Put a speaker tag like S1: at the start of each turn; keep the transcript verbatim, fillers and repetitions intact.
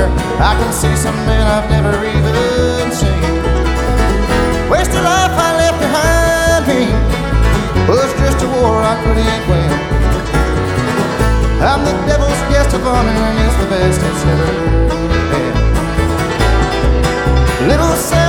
S1: where I can see some men I've never even seen. Wasted life I left behind me was just a war I couldn't win. I'm the devil's guest of honor and it's the best it's ever been. Little